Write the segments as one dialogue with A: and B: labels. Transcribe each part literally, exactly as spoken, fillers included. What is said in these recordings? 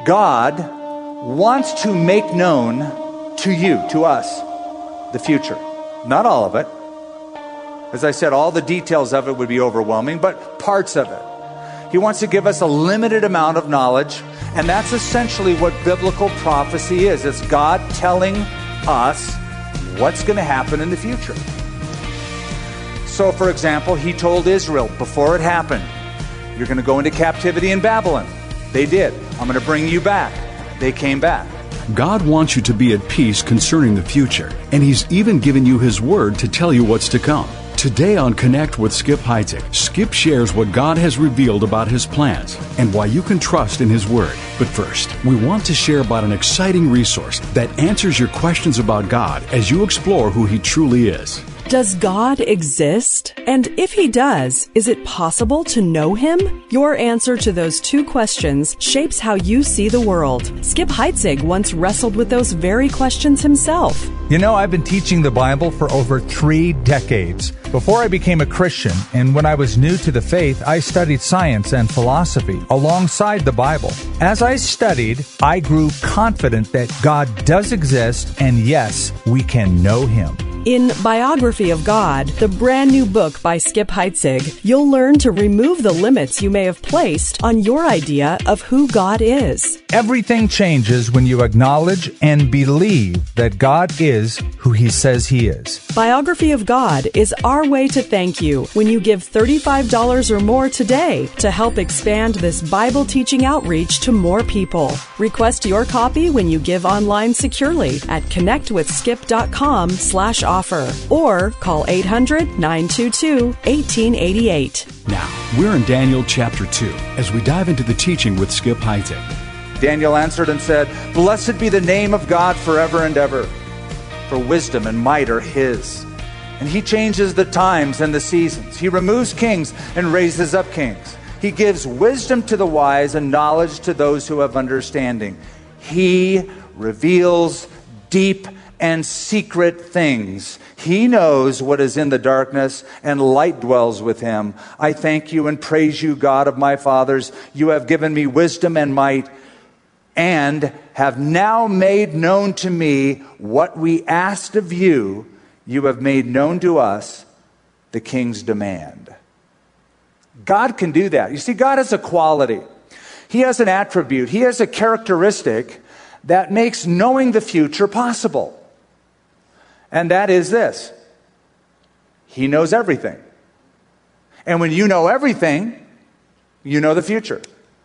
A: God wants to make known to you, to us, the future. Not all of it. As I said, all the details of it would be overwhelming, but parts of it. He wants to give us a limited amount of knowledge, and that's essentially what biblical prophecy is. It's God telling us what's going to happen in the future. So, for example, he told Israel before it happened, you're going to go into captivity in Babylon. They did. I'm going to bring you back. They came back.
B: God wants you to be at peace concerning the future, and He's even given you His Word to tell you what's to come. Today on Connect with Skip Heitzig, Skip shares what God has revealed about His plans and why you can trust in His Word. But first, we want to share about an exciting resource that answers your questions about God as you explore who He truly is.
C: Does God exist? And if He does, is it possible to know Him? Your answer to those two questions shapes how you see the world. Skip Heitzig once wrestled with those very questions himself.
D: You know, I've been teaching the Bible for over three decades. Before I became a Christian, and when I was new to the faith, I studied science and philosophy alongside the Bible. As I studied, I grew confident that God does exist, and yes, we can know Him.
C: In Biography of God, the brand new book by Skip Heitzig, you'll learn to remove the limits you may have placed on your idea of who God is.
D: Everything changes when you acknowledge and believe that God is who He says He is.
C: Biography of God is our way to thank you when you give thirty-five dollars or more today to help expand this Bible teaching outreach to more people. Request your copy when you give online securely at connectwithskip.com slash offer or call eight hundred, nine two two, one eight eight eight.
B: Now, we're in Daniel chapter two as we dive into the teaching with Skip Heitzig.
A: Daniel answered and said, "Blessed be the name of God forever and ever, for wisdom and might are His. And He changes the times and the seasons. He removes kings and raises up kings. He gives wisdom to the wise and knowledge to those who have understanding. He reveals deep and secret things. He knows what is in the darkness, and light dwells with Him. I thank you and praise you, God of my fathers. You have given me wisdom and might, and have now made known to me what we asked of you. You have made known to us the king's demand." God can do that. You see, God has a quality. He has an attribute. He has a characteristic that makes knowing the future possible. And that is this: He knows everything. And when you know everything, you know the future.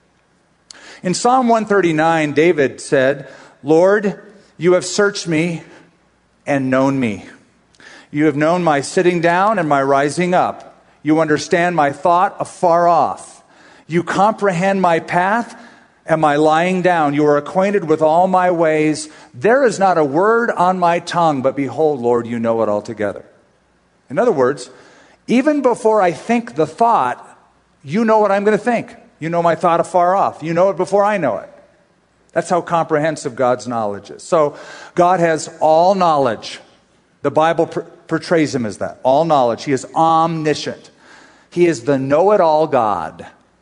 A: In Psalm one thirty-nine, David said, "Lord, you have searched me and known me. You have known my sitting down and my rising up. You understand my thought afar off. You comprehend my path and my lying down. You are acquainted with all my ways. There is not a word on my tongue, but behold, Lord, you know it altogether." In other words, even before I think the thought, you know what I'm going to think. You know my thought afar off. You know it before I know it. That's how comprehensive God's knowledge is. So God has all knowledge. The Bible pr- portrays Him as that. All knowledge. He is omniscient. He is the know-it-all God.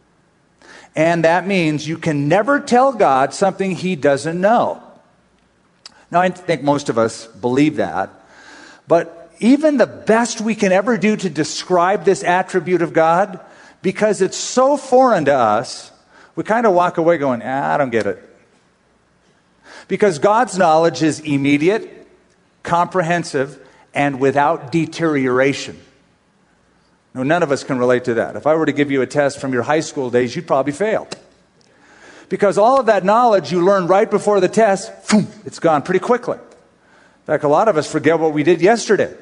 A: And that means you can never tell God something He doesn't know. Now, I think most of us believe that. But even the best we can ever do to describe this attribute of God, because it's so foreign to us, we kind of walk away going, ah, I don't get it. Because God's knowledge is immediate, comprehensive, and without deterioration. No, none of us can relate to that. If I were to give you a test from your high school days, you'd probably fail. Because all of that knowledge you learned right before the test, boom, it's gone pretty quickly. In fact, a lot of us forget what we did yesterday.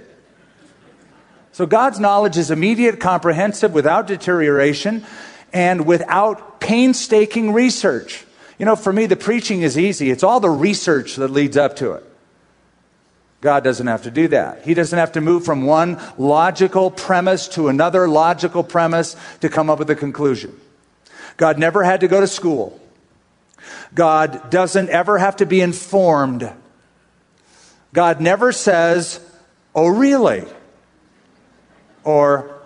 A: So God's knowledge is immediate, comprehensive, without deterioration, and without painstaking research. You know, for me, the preaching is easy. It's all the research that leads up to it. God doesn't have to do that. He doesn't have to move from one logical premise to another logical premise to come up with a conclusion. God never had to go to school. God doesn't ever have to be informed. God never says, "Oh, really?" Or,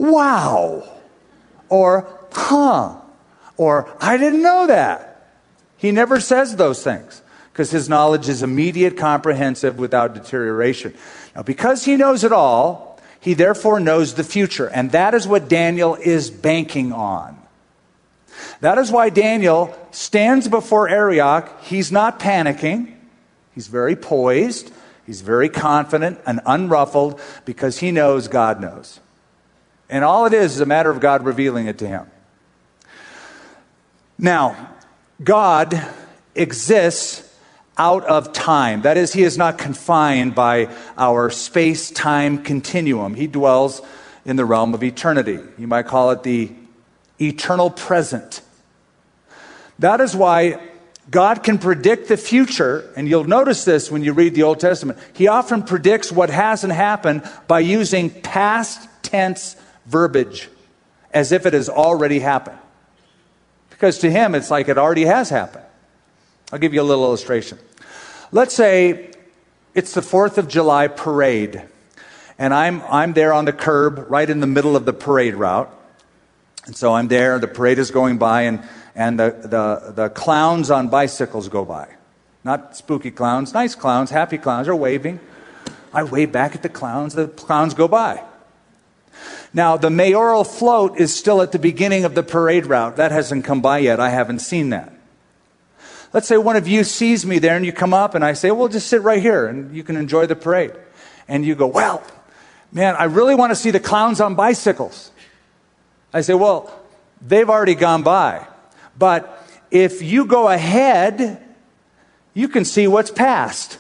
A: "Wow." Or, "Huh." Or, "I didn't know that." He never says those things because his knowledge is immediate, comprehensive, without deterioration. Now, because he knows it all, he therefore knows the future. And that is what Daniel is banking on. That is why Daniel stands before Arioch. He's not panicking. He's very poised. He's very confident and unruffled because he knows God knows. And all it is is a matter of God revealing it to him. Now, God exists out of time. That is, he is not confined by our space-time continuum. He dwells in the realm of eternity. You might call it the eternal present. That is why God can predict the future, and you'll notice this when you read the Old Testament. He often predicts what hasn't happened by using past tense verbiage, as if it has already happened. Because to him, it's like it already has happened. I'll give you a little illustration. Let's say it's the fourth of July parade, and I'm I'm there on the curb, right in the middle of the parade route. And so I'm there, the parade is going by, and, and the, the, the clowns on bicycles go by. Not spooky clowns, nice clowns, happy clowns are waving. I wave back at the clowns, the clowns go by. Now, the mayoral float is still at the beginning of the parade route. That hasn't come by yet. I haven't seen that. Let's say one of you sees me there and you come up and I say, well, just sit right here and you can enjoy the parade. And you go, well, man, I really want to see the clowns on bicycles. I say, well, they've already gone by. But if you go ahead, you can see what's past.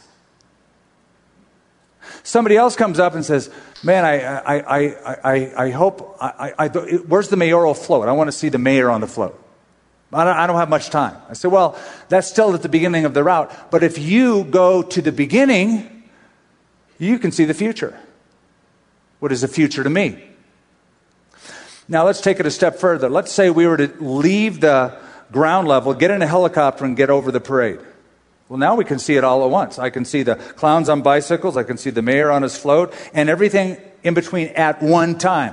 A: Somebody else comes up and says, man, I I I I, I hope, I, I, where's the mayoral float? I want to see the mayor on the float. I don't, I don't have much time. I say, well, that's still at the beginning of the route. But if you go to the beginning, you can see the future. What is the future to me? Now, let's take it a step further. Let's say we were to leave the ground level, get in a helicopter, and get over the parade. Well, now we can see it all at once. I can see the clowns on bicycles, I can see the mayor on his float, and everything in between at one time.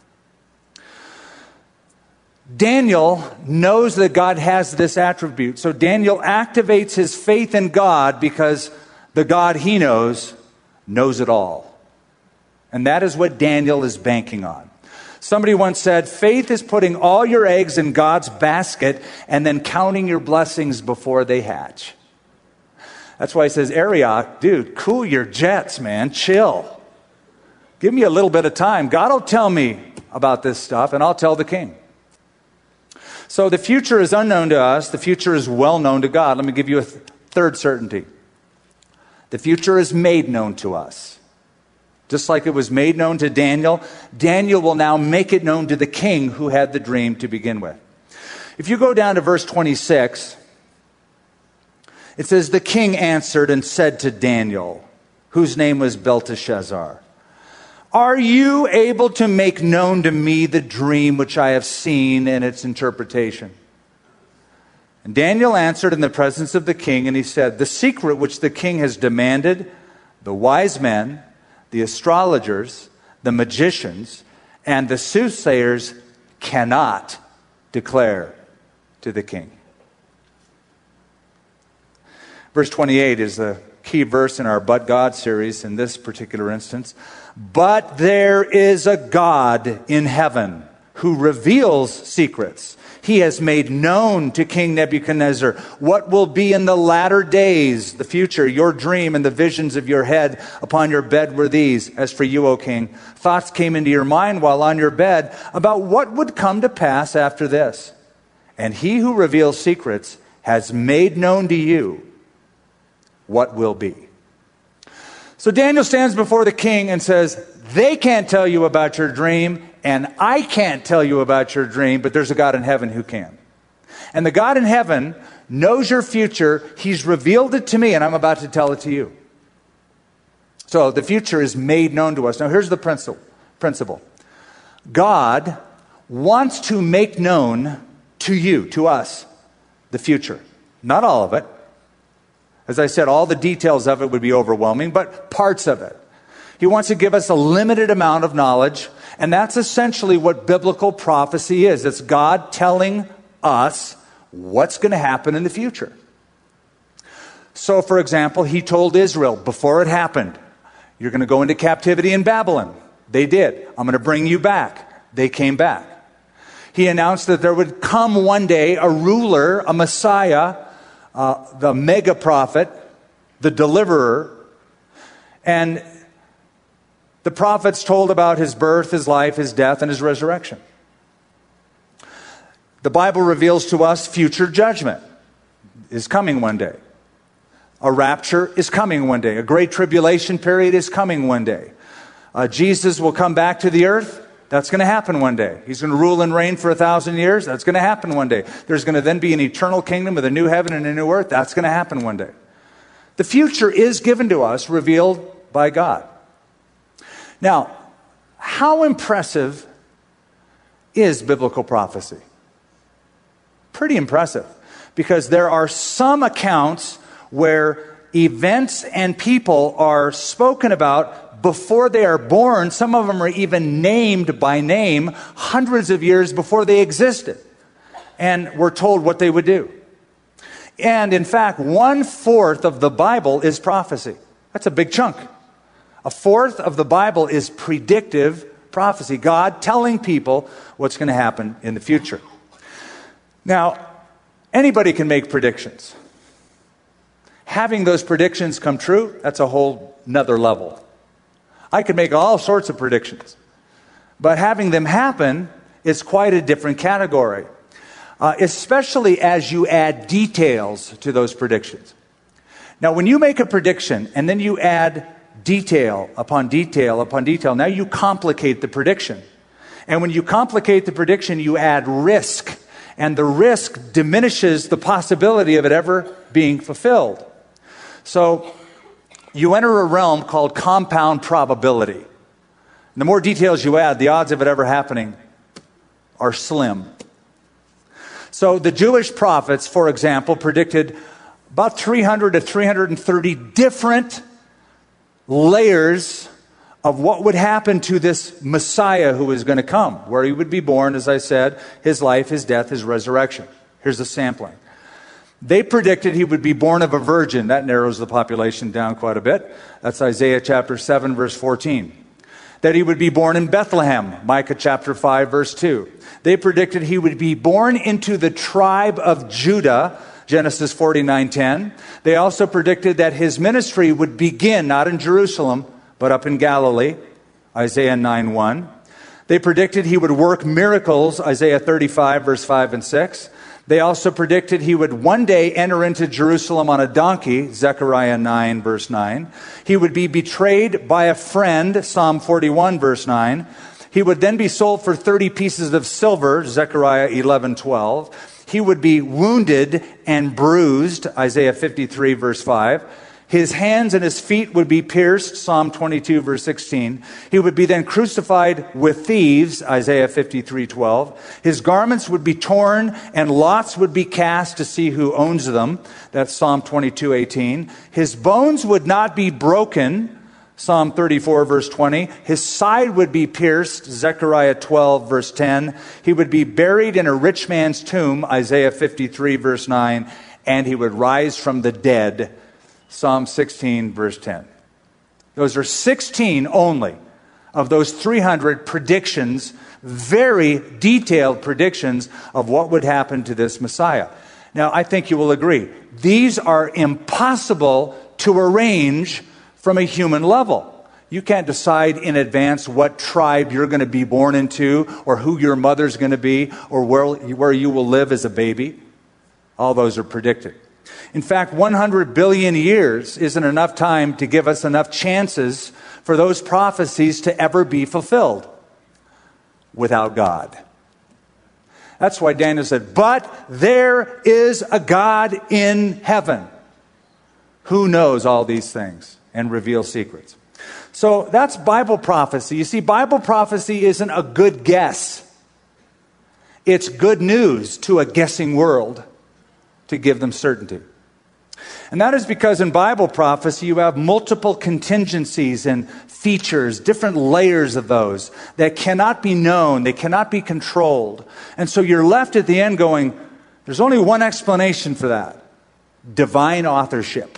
A: Daniel knows that God has this attribute. So Daniel activates his faith in God because the God he knows knows it all. And that is what Daniel is banking on. Somebody once said, faith is putting all your eggs in God's basket and then counting your blessings before they hatch. That's why he says, Arioch, dude, cool your jets, man. Chill. Give me a little bit of time. God will tell me about this stuff, and I'll tell the king. So the future is unknown to us. The future is well known to God. Let me give you a th- third certainty. The future is made known to us. Just like it was made known to Daniel, Daniel will now make it known to the king who had the dream to begin with. If you go down to verse twenty-six, it says, the king answered and said to Daniel, whose name was Belteshazzar, are you able to make known to me the dream which I have seen and its interpretation? And Daniel answered in the presence of the king, and he said, the secret which the king has demanded, the wise men, the astrologers, the magicians, and the soothsayers cannot declare to the king. Verse twenty-eight is the key verse in our But God series in this particular instance. But there is a God in heaven who reveals secrets. He has made known to King Nebuchadnezzar what will be in the latter days, the future. Your dream and the visions of your head upon your bed were these. As for you, O king, thoughts came into your mind while on your bed about what would come to pass after this. And he who reveals secrets has made known to you what will be. So Daniel stands before the king and says, they can't tell you about your dream, and I can't tell you about your dream, but there's a God in heaven who can. And the God in heaven knows your future. He's revealed it to me, and I'm about to tell it to you. So the future is made known to us. Now here's the principle. God wants to make known to you, to us, the future. Not all of it. As I said, all the details of it would be overwhelming, but parts of it. He wants to give us a limited amount of knowledge, and that's essentially what biblical prophecy is. It's God telling us what's going to happen in the future. So, for example, he told Israel before it happened, you're going to go into captivity in Babylon. They did. I'm going to bring you back. They came back. He announced that there would come one day a ruler, a Messiah, uh, the mega prophet, the deliverer. And the prophets told about his birth, his life, his death, and his resurrection. The Bible reveals to us future judgment is coming one day. A rapture is coming one day. A great tribulation period is coming one day. Uh, Jesus will come back to the earth. That's going to happen one day. He's going to rule and reign for a thousand years. That's going to happen one day. There's going to then be an eternal kingdom with a new heaven and a new earth. That's going to happen one day. The future is given to us, revealed by God. Now, how impressive is biblical prophecy? Pretty impressive, because there are some accounts where events and people are spoken about before they are born. Some of them are even named by name hundreds of years before they existed. And we're told what they would do. And in fact, one-fourth of the Bible is prophecy. That's a big chunk. A fourth of the Bible is predictive prophecy. God telling people what's going to happen in the future. Now, anybody can make predictions. Having those predictions come true, that's a whole nother level. I could make all sorts of predictions. But having them happen is quite a different category. Uh, especially as you add details to those predictions. Now, when you make a prediction and then you add detail upon detail upon detail, now you complicate the prediction. And when you complicate the prediction, you add risk. And the risk diminishes the possibility of it ever being fulfilled. So you enter a realm called compound probability. And the more details you add, the odds of it ever happening are slim. So the Jewish prophets, for example, predicted about three hundred to three hundred thirty different layers of what would happen to this Messiah who was going to come, where he would be born, as I said, his life, his death, his resurrection. Here's a sampling. They predicted he would be born of a virgin. That narrows the population down quite a bit. That's Isaiah chapter seven, verse fourteen. That he would be born in Bethlehem, Micah chapter five, verse two. They predicted he would be born into the tribe of Judah, Genesis forty-nine ten. They also predicted that his ministry would begin not in Jerusalem, but up in Galilee, Isaiah nine one. They predicted he would work miracles, Isaiah thirty-five, verse five and six. They also predicted he would one day enter into Jerusalem on a donkey, Zechariah nine, verse nine. He would be betrayed by a friend, Psalm forty-one, verse nine. He would then be sold for thirty pieces of silver, Zechariah eleven, twelve. He would be wounded and bruised, Isaiah fifty-three, verse five. His hands and his feet would be pierced, Psalm twenty-two, verse sixteen. He would be then crucified with thieves, Isaiah fifty-three, twelve. His garments would be torn and lots would be cast to see who owns them. That's Psalm twenty-two, eighteen. His bones would not be broken, Psalm thirty-four, verse twenty. His side would be pierced, Zechariah twelve, verse ten. He would be buried in a rich man's tomb, Isaiah fifty-three, verse nine. And he would rise from the dead, Psalm sixteen, verse ten. Those are sixteen only of those three hundred predictions, very detailed predictions of what would happen to this Messiah. Now, I think you will agree, these are impossible to arrange from a human level. You can't decide in advance what tribe you're going to be born into, or who your mother's going to be, or where, where you will live as a baby. All those are predicted. In fact, one hundred billion years isn't enough time to give us enough chances for those prophecies to ever be fulfilled without God. That's why Daniel said, but there is a God in heaven who knows all these things and reveals secrets. So that's Bible prophecy. You see, Bible prophecy isn't a good guess. It's good news to a guessing world to give them certainty. And that is because in Bible prophecy, you have multiple contingencies and features, different layers of those that cannot be known, they cannot be controlled. And so you're left at the end going, There's only one explanation for that: divine authorship.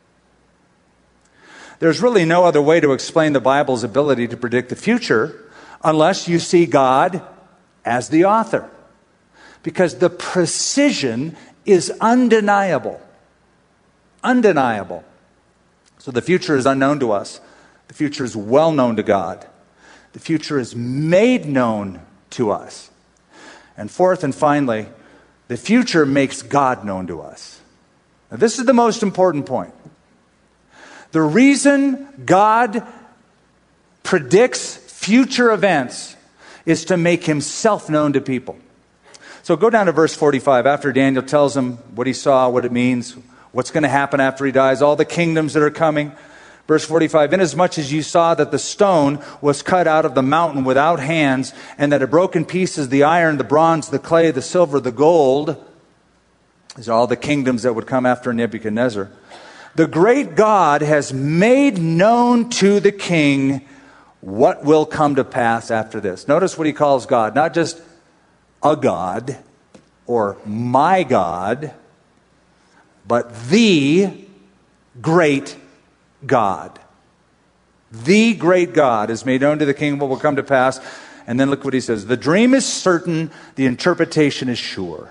A: There's really no other way to explain the Bible's ability to predict the future unless you see God as the author, because the precision is undeniable. Undeniable. So the future is unknown to us. The future is well known to God. The future is made known to us. And fourth and finally, the future makes God known to us. Now, this is the most important point. The reason God predicts future events is to make himself known to people. So go down to verse forty-five. After Daniel tells him what he saw, what it means, what's going to happen after he dies, all the kingdoms that are coming. Verse forty-five, inasmuch as you saw that the stone was cut out of the mountain without hands, and that it broke in pieces the iron, the bronze, the clay, the silver, the gold. These are all the kingdoms that would come after Nebuchadnezzar. The great God has made known to the king what will come to pass after this. Notice what he calls God. Not just a God or my God, but the great God. The great God is made known to the king what will come to pass. And then look what he says. The dream is certain, the interpretation is sure.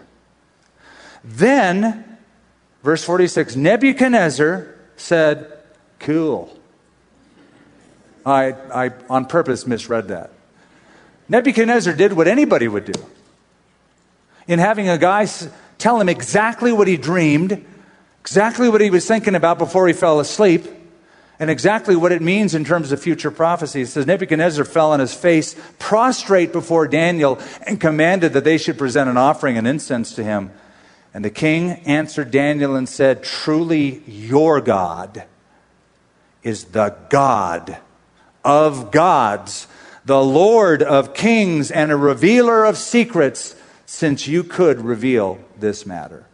A: Then, verse forty-six, Nebuchadnezzar said, cool. I, I on purpose misread that. Nebuchadnezzar did what anybody would do. In having a guy tell him exactly what he dreamed, exactly what he was thinking about before he fell asleep, and exactly what it means in terms of future prophecy. It says, Nebuchadnezzar fell on his face, prostrate before Daniel, and commanded that they should present an offering and incense to him. And the king answered Daniel and said, truly your God is the God of gods, the Lord of kings, and a revealer of secrets, since you could reveal this matter.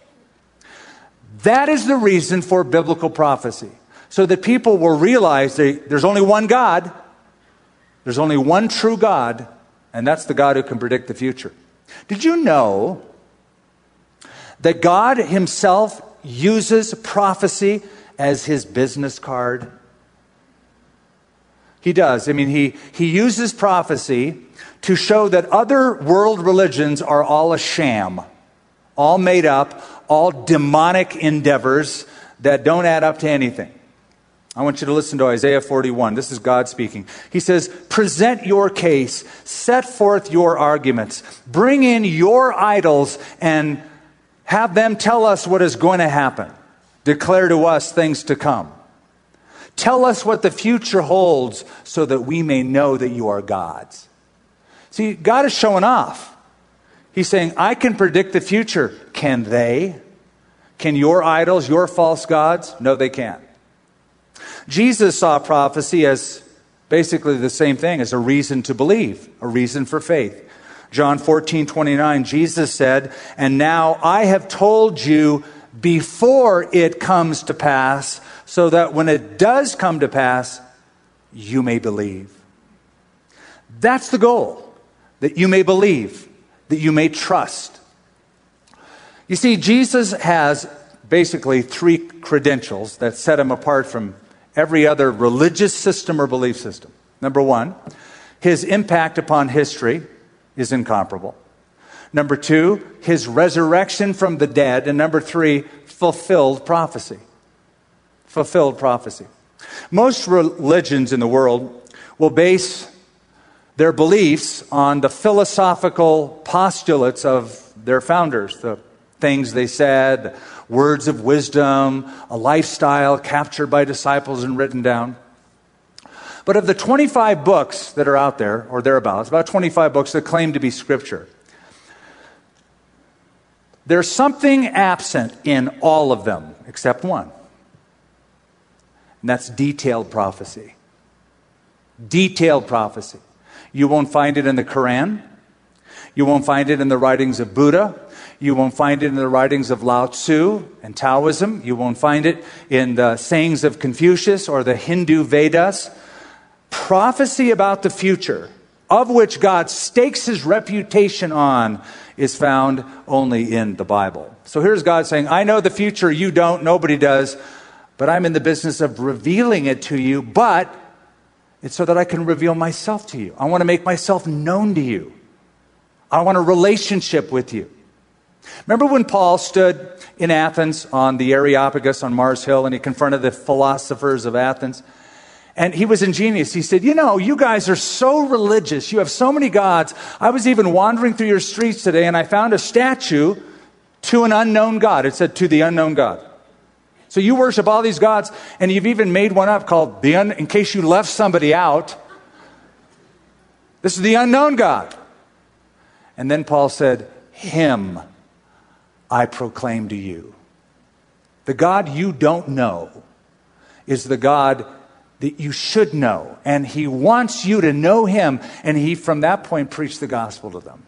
A: That is the reason for biblical prophecy. So that people will realize they, there's only one God. There's only one true God. And that's the God who can predict the future. Did you know that God himself uses prophecy as his business card? He does. I mean, he, he uses prophecy to show that other world religions are all a sham, all made up, all demonic endeavors that don't add up to anything. I want you to listen to Isaiah forty-one. This is God speaking. He says, present your case, set forth your arguments, bring in your idols, and have them tell us what is going to happen. Declare to us things to come. Tell us what the future holds so that we may know that you are God's. See, God is showing off. He's saying, I can predict the future. Can they? Can your idols, your false gods? No, they can't. Jesus saw prophecy as basically the same thing, as a reason to believe, a reason for faith. John fourteen twenty-nine, Jesus said, and now I have told you before it comes to pass, so that when it does come to pass, you may believe. That's the goal, that you may believe, that you may trust. You see, Jesus has basically three credentials that set him apart from every other religious system or belief system. Number one, his impact upon history is incomparable. Number two, his resurrection from the dead. And number three, fulfilled prophecy. Fulfilled prophecy. Most religions in the world will base their beliefs on the philosophical postulates of their founders, the things they said, words of wisdom, a lifestyle captured by disciples and written down. But of the twenty-five books that are out there, or thereabouts, about twenty-five books that claim to be Scripture, there's something absent in all of them, except one. And that's detailed prophecy. Detailed prophecy. You won't find it in the Quran. You won't find it in the writings of Buddha. You won't find it in the writings of Lao Tzu and Taoism. You won't find it in the sayings of Confucius or the Hindu Vedas. Prophecy about the future, of which God stakes his reputation on, is found only in the Bible. So here's God saying, I know the future, you don't, nobody does, but I'm in the business of revealing it to you, but it's so that I can reveal myself to you. I want to make myself known to you. I want a relationship with you. Remember when Paul stood in Athens on the Areopagus on Mars Hill and he confronted the philosophers of Athens? And he was ingenious. He said, you know, you guys are so religious. You have so many gods. I was even wandering through your streets today and I found a statue to an unknown God. It said, to the unknown God. So you worship all these gods and you've even made one up called, the un- in case you left somebody out, this is the unknown God. And then Paul said, him I proclaim to you. The God you don't know is the God that you should know. And he wants you to know him. And he, from that point, preached the gospel to them.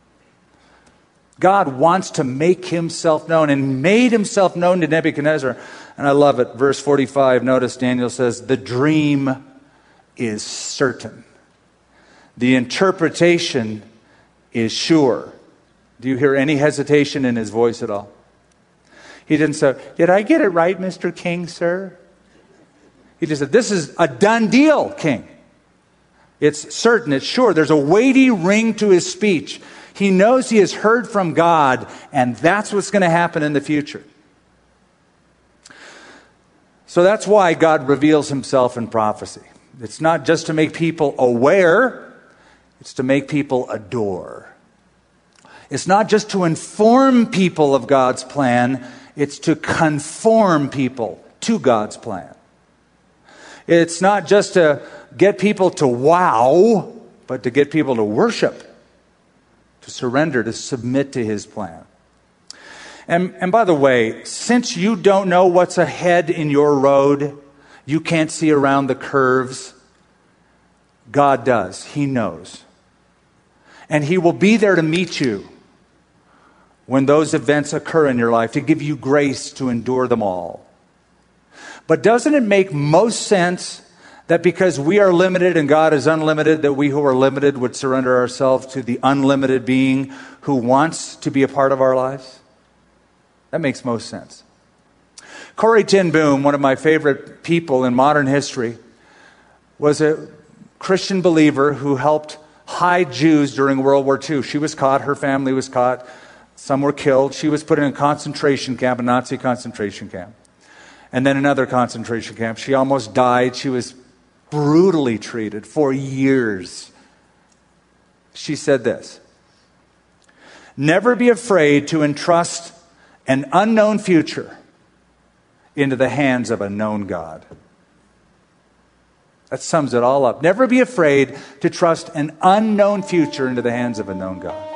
A: God wants to make himself known and made himself known to Nebuchadnezzar. And I love it. Verse forty-five, notice Daniel says, the dream is certain. The interpretation is sure. Do you hear any hesitation in his voice at all? He didn't say, did I get it right, Mister King, sir? He just said, this is a done deal, King. It's certain, it's sure. There's a weighty ring to his speech. He knows he has heard from God, and that's what's going to happen in the future. So that's why God reveals himself in prophecy. It's not just to make people aware, it's to make people adore. It's not just to inform people of God's plan, it's to conform people to God's plan. It's not just to get people to wow, but to get people to worship, to surrender, to submit to his plan. And, and by the way, since you don't know what's ahead in your road, you can't see around the curves, God does. He knows. And he will be there to meet you when those events occur in your life, to give you grace to endure them all. But doesn't it make most sense that because we are limited and God is unlimited, that we who are limited would surrender ourselves to the unlimited being who wants to be a part of our lives? That makes most sense. Corrie ten Boom, one of my favorite people in modern history, was a Christian believer who helped hide Jews during World War Two. She was caught, her family was caught. Some were killed. She was put in a concentration camp, a Nazi concentration camp. And then another concentration camp. She almost died. She was brutally treated for years. She said this, never be afraid to entrust an unknown future into the hands of a known God. That sums it all up. Never be afraid to trust an unknown future into the hands of a known God.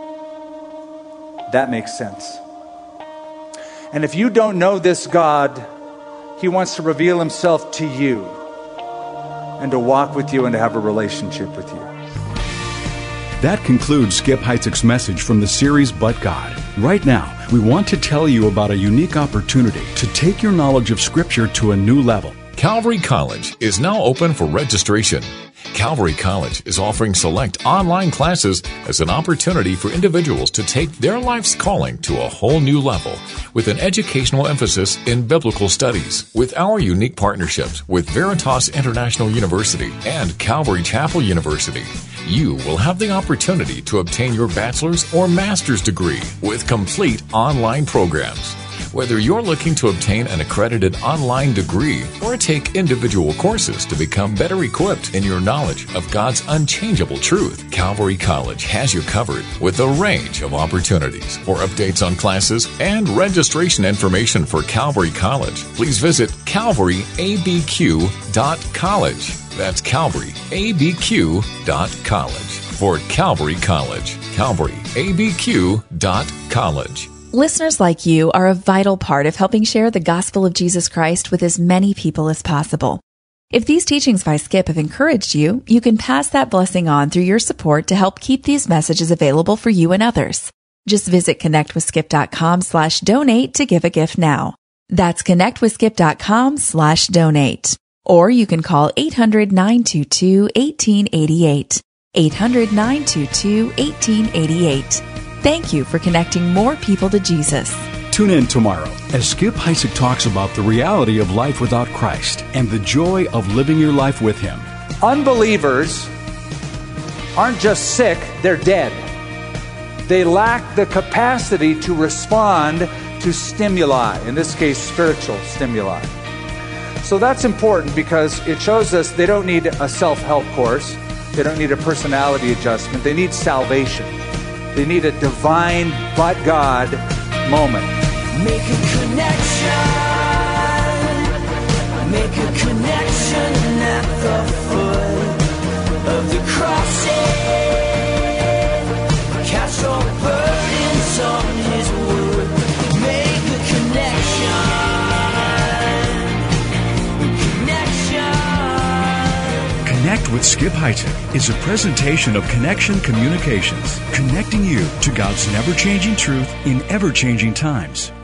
A: That makes sense. And if you don't know this God, he wants to reveal himself to you and to walk with you and to have a relationship with you.
B: That concludes Skip Heitzig's message from the series, But God. Right now, we want to tell you about a unique opportunity to take your knowledge of Scripture to a new level.
E: Calvary College is now open for registration. Calvary College is offering select online classes as an opportunity for individuals to take their life's calling to a whole new level with an educational emphasis in biblical studies. With our unique partnerships with Veritas International University and Calvary Chapel University, you will have the opportunity to obtain your bachelor's or master's degree with complete online programs. Whether you're looking to obtain an accredited online degree or take individual courses to become better equipped in your knowledge of God's unchangeable truth, Calvary College has you covered with a range of opportunities. For updates on classes and registration information for Calvary College, please visit calvary a b q dot college. That's calvary a b q dot college. For Calvary College, calvary a b q dot college.
F: Listeners like you are a vital part of helping share the gospel of Jesus Christ with as many people as possible. If these teachings by Skip have encouraged you, you can pass that blessing on through your support to help keep these messages available for you and others. Just visit connectwithskip.com slash donate to give a gift now. That's connectwithskip.com slash donate. Or you can call eight hundred, nine two two, one eight eight eight. eight hundred, nine two two, one eight eight eight. Thank you for connecting more people to Jesus.
B: Tune in tomorrow as Skip Heitzig talks about the reality of life without Christ and the joy of living your life with Him.
A: Unbelievers aren't just sick, they're dead. They lack the capacity to respond to stimuli, in this case, spiritual stimuli. So that's important because it shows us they don't need a self-help course. They don't need a personality adjustment. They need salvation. They need a divine but God moment.
G: Make a connection. Make a connection at the foot of the cross. Cast all burdens on His wood. Make a connection.
B: Connect with Skip Heitzig is a presentation of Connection Communications, connecting you to God's never-changing truth in ever-changing times.